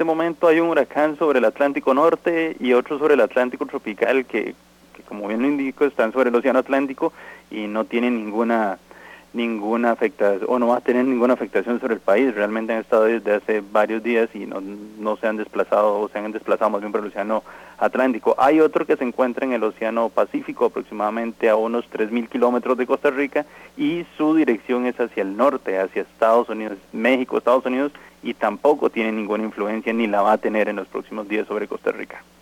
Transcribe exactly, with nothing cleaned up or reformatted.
este momento hay un huracán sobre el Atlántico Norte y otro sobre el Atlántico Tropical que, que como bien lo indico, están sobre el Océano Atlántico y no tienen ninguna ninguna afectación, o no va a tener ninguna afectación sobre el país. Realmente han estado desde hace varios días y no, no se han desplazado, o se han desplazado más bien por el Océano Atlántico. Hay otro que se encuentra en el Océano Pacífico, aproximadamente a unos tres mil kilómetros de Costa Rica, y su dirección es hacia el norte, hacia Estados Unidos, México, Estados Unidos, y tampoco tiene ninguna influencia ni la va a tener en los próximos días sobre Costa Rica.